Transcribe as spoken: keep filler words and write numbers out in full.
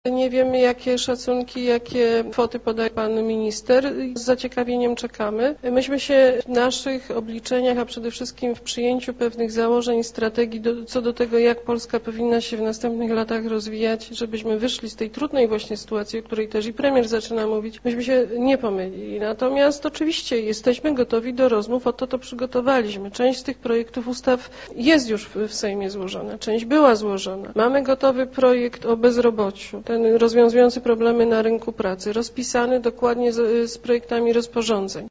Nie wiemy, jakie szacunki, jakie kwoty podaje pan minister. Z zaciekawieniem czekamy. Myśmy się w naszych obliczeniach, a przede wszystkim w przyjęciu pewnych założeń i strategii do, co do tego, jak Polska powinna się w następnych latach rozwijać, żebyśmy wyszli z tej trudnej właśnie sytuacji, o której też i premier zaczyna mówić, myśmy się nie pomylili. Natomiast oczywiście jesteśmy gotowi do rozmów, o to to przygotowaliśmy. Część z tych projektów ustaw jest już w Sejmie złożona, część była złożona. Mamy gotowy projekt o bezrobociu, ten rozwiązujący problemy na rynku pracy, rozpisany dokładnie z, z projektami rozporządzeń.